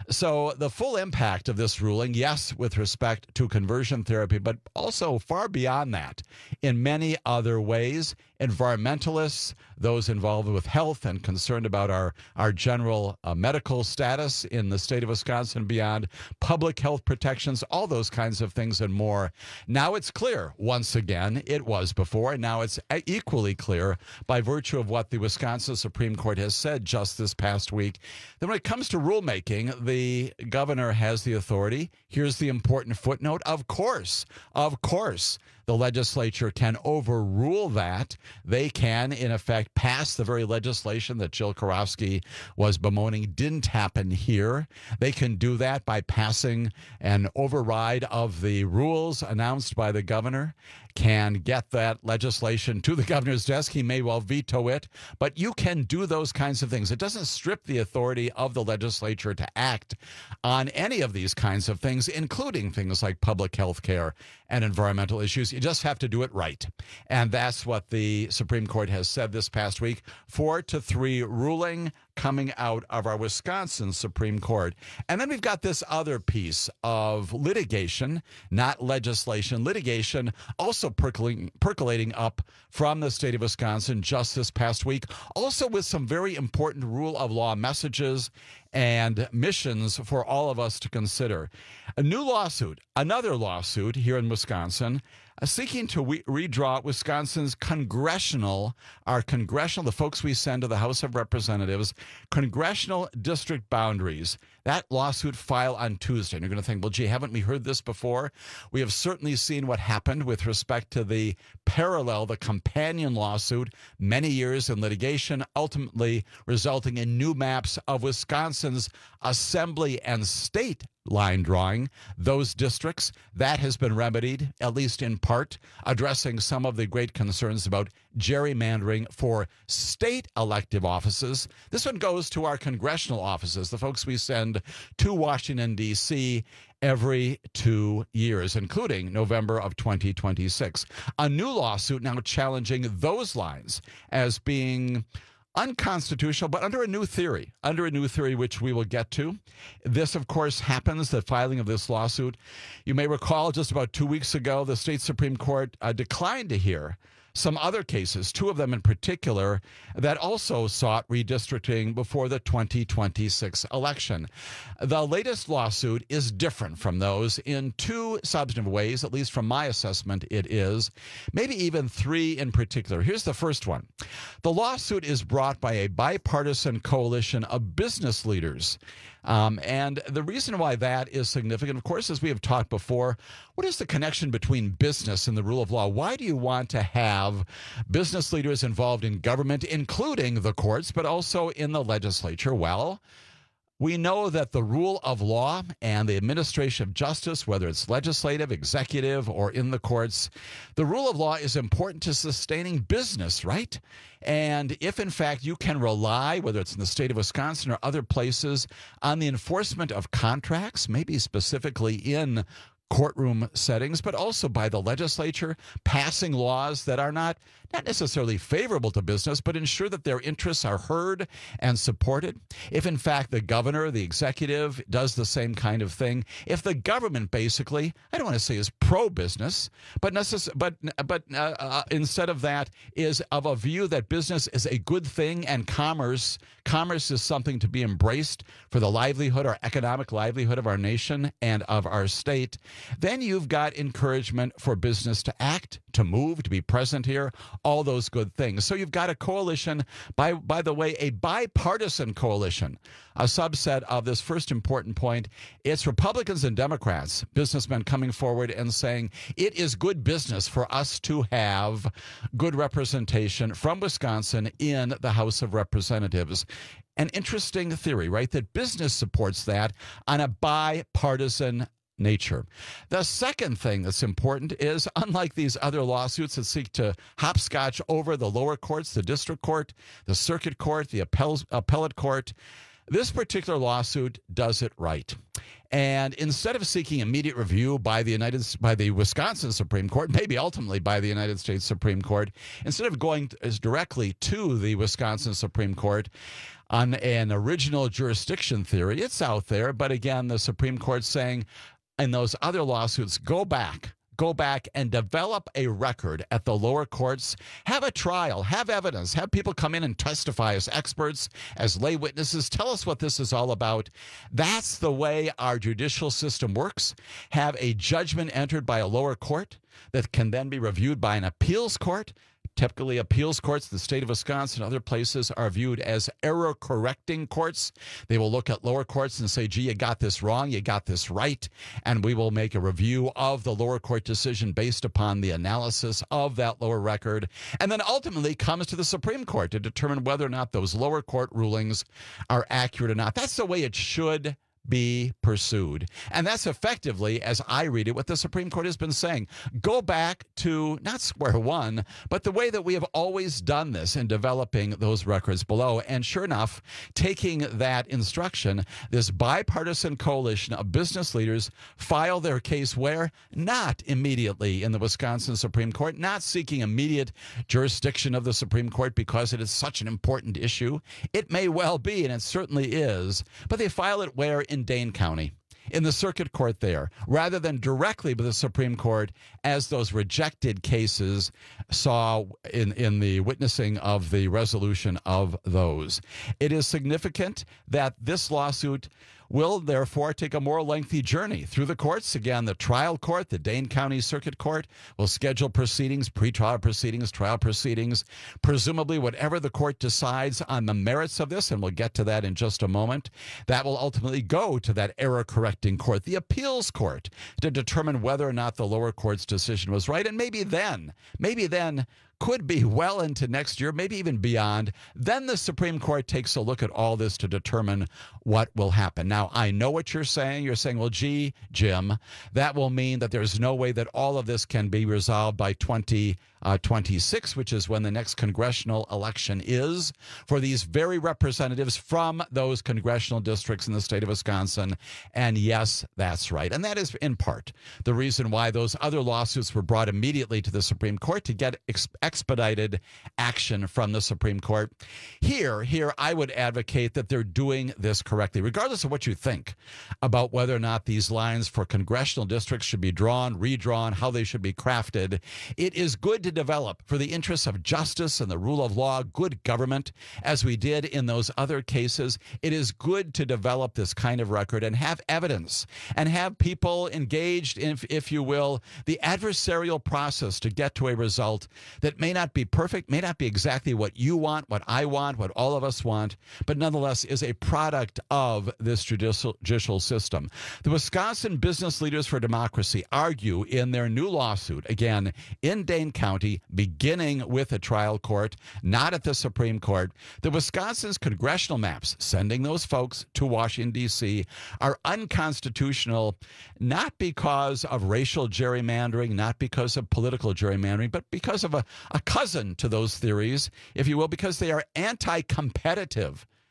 So the full impact of this ruling, yes, with respect to conversion therapy, but also far beyond that in many other ways. Environmentalists, those involved with health and concerned about our, our general uh, medical status in the state of Wisconsin and beyond, public health protections, all those kinds of things and more. Now it's clear, once again, it was before, and now it's equally clear by virtue of what the Wisconsin Supreme Court has said just this past week, that when it comes to rulemaking, the governor has the authority. Here's the important footnote. Of course, of course, the legislature can overrule that. They can, in effect, pass the very legislation that Jill Karofsky was bemoaning didn't happen here. They can do that by passing an override of the rules announced by the governor, can get that legislation to the governor's desk. He may well veto it, but you can do those kinds of things. It doesn't strip the authority of the legislature to act on any of these kinds of things, including things like public health care and environmental issues. You just have to do it right. And that's what the Supreme Court has said this past week. Four to three ruling coming out of our Wisconsin Supreme Court. And then we've got this other piece of litigation, not legislation, litigation also percolating, percolating up from the state of Wisconsin just this past week, also with some very important rule of law messages and missions for all of us to consider. A new lawsuit, another lawsuit here in Wisconsin, uh, seeking to we- redraw Wisconsin's congressional, our congressional, the folks we send to the House of Representatives, congressional district boundaries. That lawsuit filed on Tuesday. And you're going to think, well, gee, haven't we heard this before? We have certainly seen what happened with respect to the parallel, the companion lawsuit, many years in litigation, ultimately resulting in new maps of Wisconsin's assembly and state line drawing, those districts. That has been remedied, at least in part, addressing some of the great concerns about gerrymandering for state elective offices. This one goes to our congressional offices, the folks we send to Washington, D C every two years, including November of twenty twenty-six. A new lawsuit now challenging those lines as being unconstitutional, but under a new theory, under a new theory, which we will get to. This, of course, happens, the filing of this lawsuit. You may recall just about two weeks ago, the state Supreme Court uh, declined to hear some other cases, two of them in particular, that also sought redistricting before the twenty twenty-six election. The latest lawsuit is different from those in two substantive ways, at least from my assessment it is, maybe even three in particular. Here's the first one. The lawsuit is brought by a bipartisan coalition of business leaders. Um, and the reason why that is significant, of course, as we have talked before, what is the connection between business and the rule of law? Why do you want to have business leaders involved in government, including the courts, but also in the legislature? Well, we know that the rule of law and the administration of justice, whether it's legislative, executive, or in the courts, the rule of law is important to sustaining business, right? And if, in fact, you can rely, whether it's in the state of Wisconsin or other places, on the enforcement of contracts, maybe specifically in courtroom settings, but also by the legislature passing laws that are not, not necessarily favorable to business, but ensure that their interests are heard and supported. If, in fact, the governor, the executive, does the same kind of thing, if the government basically, I don't want to say is pro-business, but necess- but but uh, uh, instead of that is of a view that business is a good thing and commerce, commerce is something to be embraced for the livelihood or economic livelihood of our nation and of our state, then you've got encouragement for business to act, to move, to be present here, all those good things. So you've got a coalition, by, by the way, a bipartisan coalition, a subset of this first important point. It's Republicans and Democrats, businessmen coming forward and saying it is good business for us to have good representation from Wisconsin in the House of Representatives. An interesting theory, right? That business supports that on a bipartisan nature. The second thing that's important is, unlike these other lawsuits that seek to hopscotch over the lower courts, the district court, the circuit court, the appellate, appellate court, this particular lawsuit does it right. And instead of seeking immediate review by the United by the Wisconsin Supreme Court, maybe ultimately by the United States Supreme Court, instead of going as directly to the Wisconsin Supreme Court on an original jurisdiction theory, it's out there. But again, the Supreme Court saying in those other lawsuits, go back. Go back and develop a record at the lower courts. Have a trial. Have evidence. Have people come in and testify as experts, as lay witnesses. Tell us what this is all about. That's the way our judicial system works. Have a judgment entered by a lower court that can then be reviewed by an appeals court. Typically, appeals courts, the state of Wisconsin, other places are viewed as error-correcting courts. They will look at lower courts and say, gee, you got this wrong, you got this right, and we will make a review of the lower court decision based upon the analysis of that lower record, and then ultimately comes to the Supreme Court to determine whether or not those lower court rulings are accurate or not. That's the way it should be pursued. And that's effectively, as I read it, what the Supreme Court has been saying. Go back to not square one, but the way that we have always done this in developing those records below. And sure enough, taking that instruction, this bipartisan coalition of business leaders file their case where? Not immediately in the Wisconsin Supreme Court, not seeking immediate jurisdiction of the Supreme Court because it is such an important issue. It may well be, and it certainly is, but they file it where? In Dane County, in the circuit court there, rather than directly with the Supreme Court, as those rejected cases saw in, in the witnessing of the resolution of those. It is significant that this lawsuit will therefore take a more lengthy journey through the courts. Again, the trial court, the Dane County Circuit Court, will schedule proceedings, pretrial proceedings, trial proceedings, presumably whatever the court decides on the merits of this, and we'll get to that in just a moment, that will ultimately go to that error-correcting court, the appeals court, to determine whether or not the lower court's decision was right. And maybe then, maybe then, could be well into next year, maybe even beyond. Then the Supreme Court takes a look at all this to determine what will happen. Now, I know what you're saying. You're saying, well, gee, Jim, that will mean that there's no way that all of this can be resolved by twenty twenty-six, which is when the next congressional election is, for these very representatives from those congressional districts in the state of Wisconsin. And yes, that's right. And that is in part the reason why those other lawsuits were brought immediately to the Supreme Court, to get ex- expedited action from the Supreme Court. Here, here, I would advocate that they're doing this correctly, regardless of what you think about whether or not these lines for congressional districts should be drawn, redrawn, how they should be crafted. It is good to develop, for the interests of justice and the rule of law, good government, as we did in those other cases. It is good to develop this kind of record and have evidence and have people engaged in, if you will, the adversarial process to get to a result that may not be perfect, may not be exactly what you want, what I want, what all of us want, but nonetheless is a product of this judicial, judicial system. The Wisconsin Business Leaders for Democracy argue in their new lawsuit, again, in Dane County, beginning with a trial court, not at the Supreme Court, that Wisconsin's congressional maps, sending those folks to Washington, D C, are unconstitutional, not because of racial gerrymandering, not because of political gerrymandering, but because of a, a cousin to those theories, if you will, because they are anti-competitive.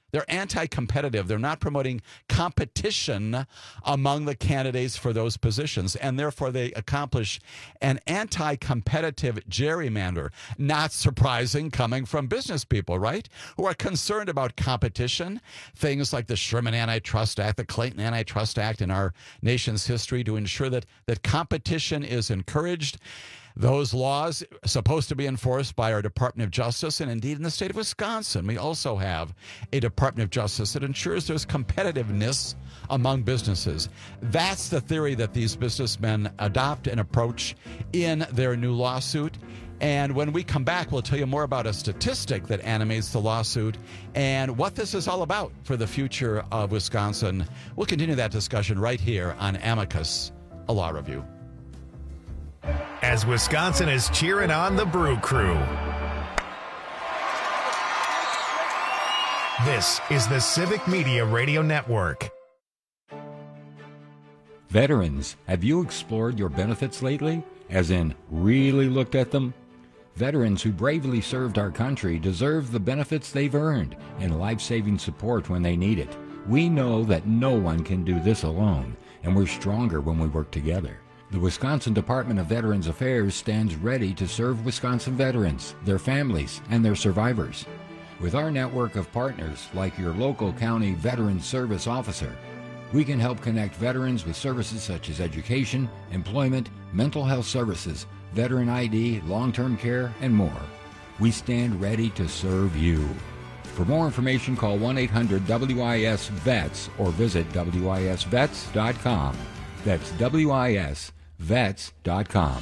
They're anti-competitive. They're not promoting competition among the candidates for those positions, and therefore they accomplish an anti-competitive gerrymander. Not surprising coming from business people, right? Who are concerned about competition. Things like the Sherman Antitrust Act, the Clayton Antitrust Act in our nation's history to ensure that, that competition is encouraged. Those laws are supposed to be enforced by our Department of Justice, and indeed in the state of Wisconsin, we also have a Department of Justice that ensures there's competitiveness among businesses. That's the theory that these businessmen adopt and approach in their new lawsuit. And when we come back, we'll tell you more about a statistic that animates the lawsuit and what this is all about for the future of Wisconsin. We'll continue that discussion right here on Amicus, a law review. As Wisconsin is cheering on the Brew Crew. This is the Civic Media Radio Network. Veterans, have you explored your benefits lately? As in, really looked at them? Veterans who bravely served our country deserve the benefits they've earned and life-saving support when they need it. We know that no one can do this alone, and we're stronger when we work together. The Wisconsin Department of Veterans Affairs stands ready to serve Wisconsin veterans, their families, and their survivors. With our network of partners, like your local county Veterans Service Officer, we can help connect veterans with services such as education, employment, mental health services, veteran I D, long-term care, and more. We stand ready to serve you. For more information, call one eight hundred W I S vets or visit W I S vets dot com. That's W I S vets dot com.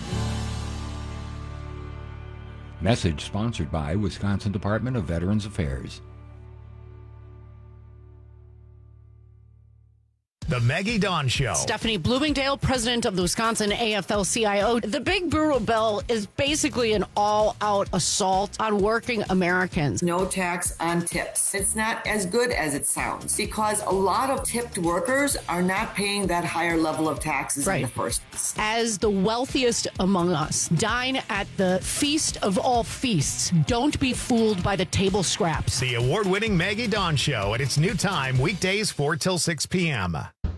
Message sponsored by Wisconsin Department of Veterans Affairs. The Maggie Dawn Show. Stephanie Bloomingdale, president of the Wisconsin A F L C I O. The Big Brewer Bill is basically an all-out assault on working Americans. No tax on tips. It's not as good as it sounds because a lot of tipped workers are not paying that higher level of taxes right. in the first place. As the wealthiest among us, dine at the feast of all feasts. Don't be fooled by the table scraps. The award-winning Maggie Dawn Show at its new time, weekdays four till six p.m.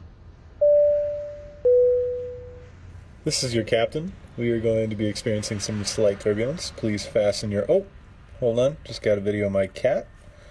This is your captain. We are going to be experiencing some slight turbulence. Please fasten your... Oh, hold on. Just got a video of my cat.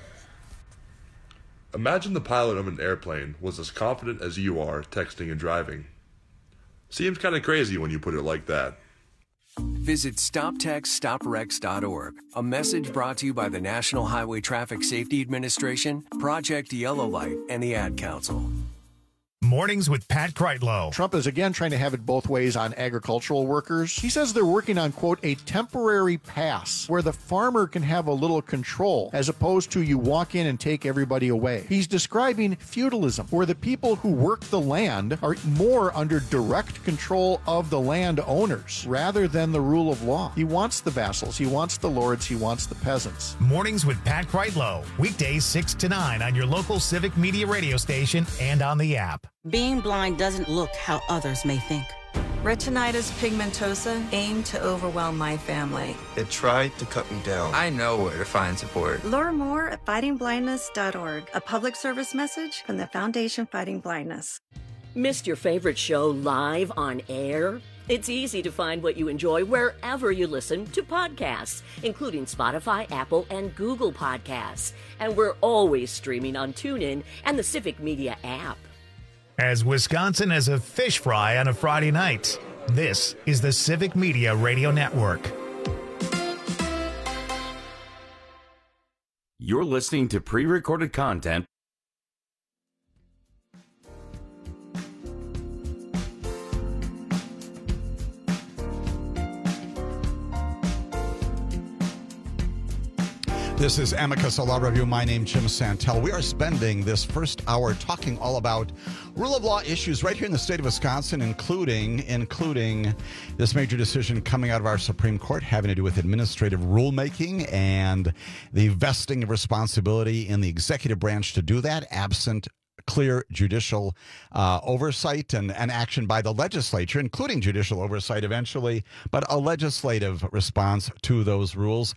Imagine the pilot of an airplane was as confident as you are texting and driving. Seems kind of crazy when you put it like that. Visit stop text stop wrecks dot org. A message brought to you by the National Highway Traffic Safety Administration, Project Yellow Light, and the Ad Council. Mornings with Pat Kreitlow. Trump is again trying to have it both ways on agricultural workers. He says they're working on, quote, a temporary pass where the farmer can have a little control as opposed to you walk in and take everybody away. He's describing feudalism, where the people who work the land are more under direct control of the land owners rather than the rule of law. He wants the vassals, he wants the lords, he wants the peasants. Mornings with Pat Kreitlow. Weekdays six to nine on your local Civic Media radio station and on the app. Being blind doesn't look how others may think. Retinitis pigmentosa aimed to overwhelm my family. It tried to cut me down. I know where to find support. Learn more at fighting blindness dot org, a public service message from the Foundation Fighting Blindness. Missed your favorite show live on air? It's easy to find what you enjoy wherever you listen to podcasts, including Spotify, Apple, and Google Podcasts. And we're always streaming on TuneIn and the Civic Media app. As Wisconsin has a fish fry on a Friday night, this is the Civic Media Radio Network. You're listening to pre-recorded content. This is Amicus, a law review. My name is Jim Santel. We are spending this first hour talking all about rule of law issues right here in the state of Wisconsin, including including this major decision coming out of our Supreme Court having to do with administrative rulemaking and the vesting of responsibility in the executive branch to do that, absent clear judicial uh, oversight and, and action by the legislature, including judicial oversight eventually, but a legislative response to those rules.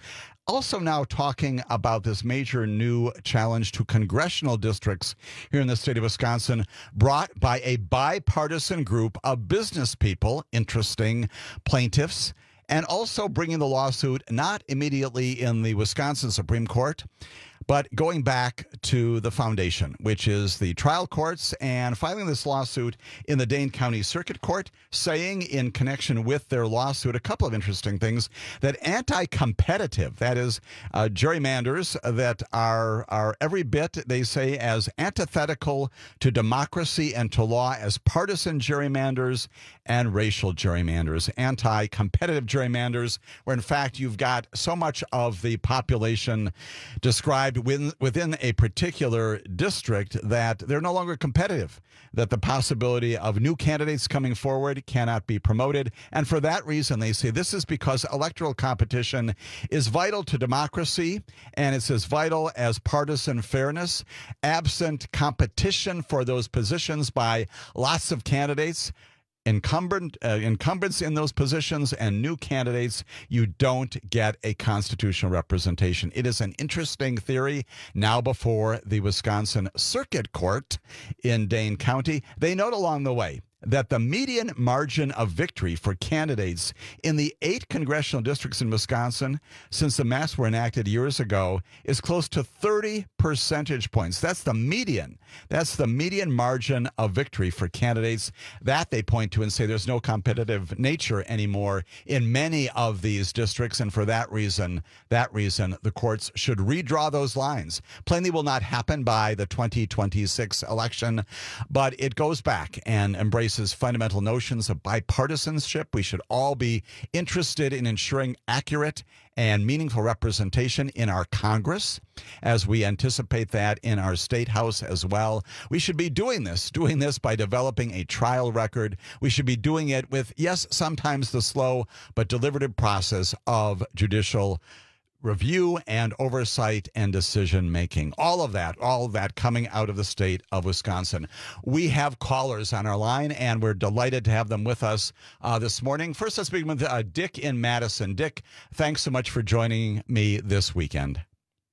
also now talking about this major new challenge to congressional districts here in the state of Wisconsin, brought by a bipartisan group of business people, interesting plaintiffs, and also bringing the lawsuit not immediately in the Wisconsin Supreme Court, but going back to the foundation, which is the trial courts, and filing this lawsuit in the Dane County Circuit Court, saying in connection with their lawsuit a couple of interesting things, that anti-competitive, that is, uh, gerrymanders that are, are every bit, they say, as antithetical to democracy and to law as partisan gerrymanders and racial gerrymanders. Anti-competitive gerrymanders, where in fact you've got so much of the population described within, within a particular district that they're no longer competitive, that the possibility of new candidates coming forward cannot be promoted. And for that reason, they say this is because electoral competition is vital to democracy, and it's as vital as partisan fairness. Absent competition for those positions by lots of candidates, Incumbent, uh, incumbents in those positions and new candidates, you don't get a constitutional representation. It is an interesting theory now before the Wisconsin Circuit Court in Dane County. They note along the way that the median margin of victory for candidates in the eight congressional districts in Wisconsin since the maps were enacted years ago is close to thirty percentage points. That's the median. That's the median margin of victory for candidates. That they point to and say there's no competitive nature anymore in many of these districts. And for that reason, that reason, the courts should redraw those lines. Plainly will not happen by the twenty twenty-six election, but it goes back and embraces fundamental notions of bipartisanship. We should all be interested in ensuring accurate and meaningful representation in our Congress, as we anticipate that in our state house as well. We should be doing this, doing this by developing a trial record. We should be doing it with, yes, sometimes the slow but deliberative process of judicial review and oversight and decision making. All of that, all of that coming out of the state of Wisconsin. We have callers on our line, and we're delighted to have them with us uh, this morning. First, let's begin with uh, Dick in Madison. Dick, thanks so much for joining me this weekend.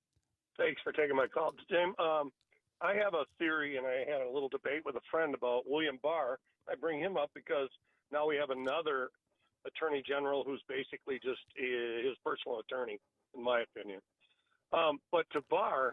Thanks for taking my call, Jim. Um, I have a theory, and I had a little debate with a friend about William Barr. I bring him up because now we have another attorney general who's basically just his personal attorney, in my opinion. Um, but to Barr,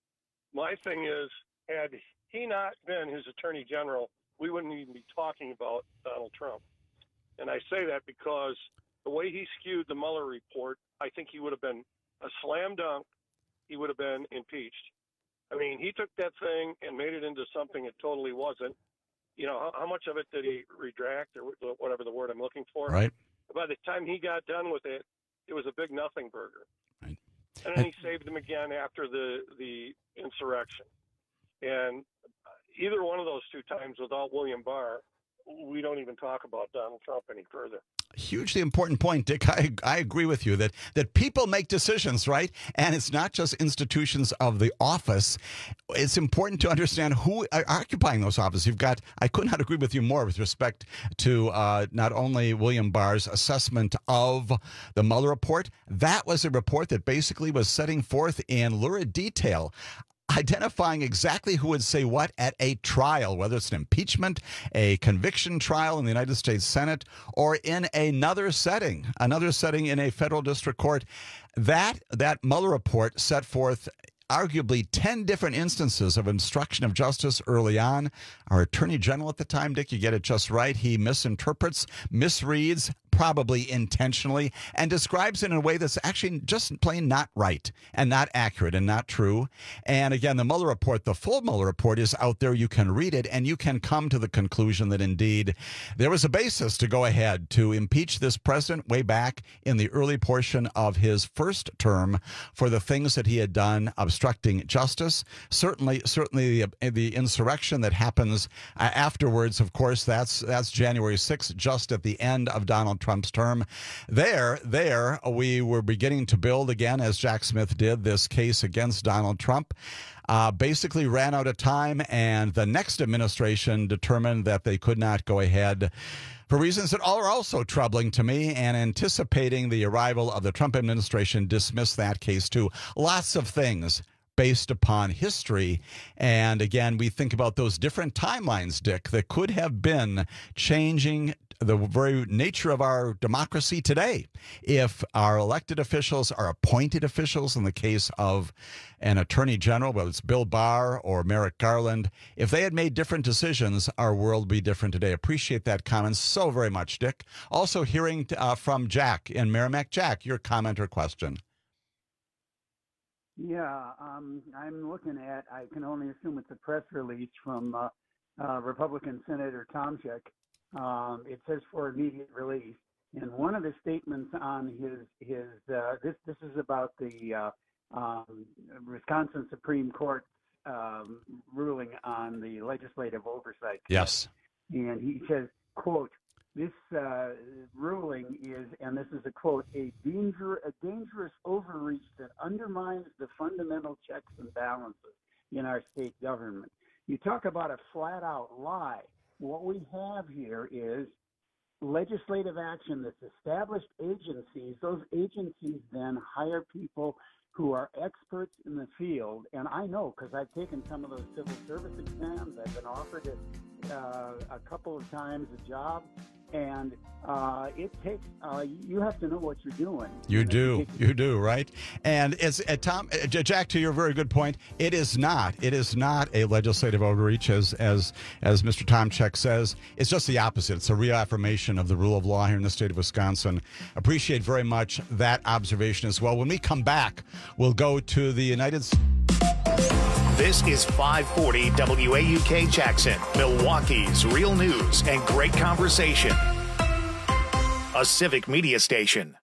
my thing is, had he not been his attorney general, we wouldn't even be talking about Donald Trump. And I say that because the way he skewed the Mueller report, I think he would have been a slam dunk. He would have been impeached. I mean, he took that thing and made it into something it totally wasn't. You know, how, how much of it did he retract, or whatever the word I'm looking for? Right. By the time he got done with it, it was a big nothing burger. Right. And then he saved them again after the, the insurrection. And either one of those two times without William Barr, we don't even talk about Donald Trump any further. Hugely important point, Dick. I, I agree with you that, that people make decisions, right? And it's not just institutions of the office. It's important to understand who are occupying those offices. You've got, I could not agree with you more with respect to uh, not only William Barr's assessment of the Mueller report. That was a report that basically was setting forth in lurid detail, identifying exactly who would say what at a trial, whether it's an impeachment, a conviction trial in the United States Senate, or in another setting, another setting in a federal district court. That, that Mueller report set forth arguably ten different instances of obstruction of justice early on. Our Attorney General at the time, Dick, you get it just right. He misinterprets, misreads, probably intentionally, and describes it in a way that's actually just plain not right and not accurate and not true. And again, the Mueller report, the full Mueller report is out there. You can read it, and you can come to the conclusion that indeed there was a basis to go ahead to impeach this president way back in the early portion of his first term for the things that he had done, obstructing justice. Certainly, certainly the, the insurrection that happens uh, afterwards, of course, that's that's January sixth, just at the end of Donald Trump's term. There, there, we were beginning to build again, as Jack Smith did, this case against Donald Trump. Uh, basically ran out of time, and the next administration determined that they could not go ahead for reasons that are also troubling to me, and anticipating the arrival of the Trump administration, dismissed that case too. Lots of things based upon history. And again, we think about those different timelines, Dick, that could have been changing the very nature of our democracy today. If our elected officials, our appointed officials, in the case of an attorney general, whether it's Bill Barr or Merrick Garland, if they had made different decisions, our world would be different today. Appreciate that comment so very much, Dick. Also hearing uh, from Jack in Merrimack. Jack, your comment or question? Yeah, um, I'm looking at, I can only assume it's a press release from uh, uh, Republican Senator Tomczyk. Um, it says for immediate release. And one of the statements on his, his uh, this this is about the uh, um, Wisconsin Supreme Court um, ruling on the legislative oversight. Yes. And he says, quote, this uh, ruling is, and this is a quote, a, danger, a dangerous overreach that undermines the fundamental checks and balances in our state government. You talk about a flat-out lie. What we have here is legislative action that's established agencies. Those agencies then hire people who are experts in the field. And I know because I've taken some of those civil service exams. I've been offered it uh, a couple of times a job. And uh, it takes, uh, you have to know what you're doing. You do, you do, right? And it's, uh, Tom, uh, Jack, to your very good point, it is not, it is not a legislative overreach, as as as Mister Tomczyk says. It's just the opposite. It's a reaffirmation of the rule of law here in the state of Wisconsin. Appreciate very much that observation as well. When we come back, we'll go to the United States. This is five forty W A U K Jackson, Milwaukee's real news and great conversation. A civic media station.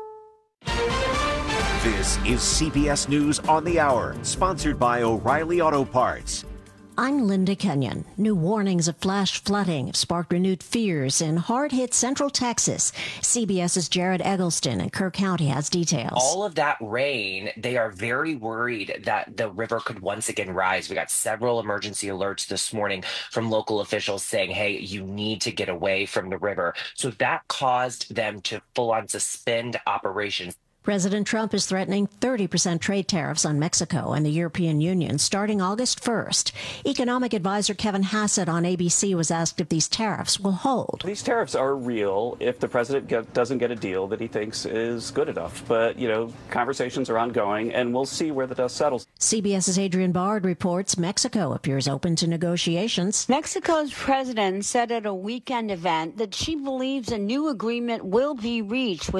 This is C B S News on the Hour, sponsored by O'Reilly Auto Parts. I'm Linda Kenyon. New warnings of flash flooding have sparked renewed fears in hard-hit Central Texas. CBS's Jared Eggleston in Kerr County has details. All of that rain, they are very worried that the river could once again rise. We got several emergency alerts this morning from local officials saying, hey, you need to get away from the river. So that caused them to full-on suspend operations. President Trump is threatening thirty percent trade tariffs on Mexico and the European Union starting August first. Economic advisor Kevin Hassett on A B C was asked if these tariffs will hold. These tariffs are real if the president get, doesn't get a deal that he thinks is good enough. But, you know, conversations are ongoing, and we'll see where the dust settles. CBS's Adrian Bard reports Mexico appears open to negotiations. Mexico's president said at a weekend event that she believes a new agreement will be reached with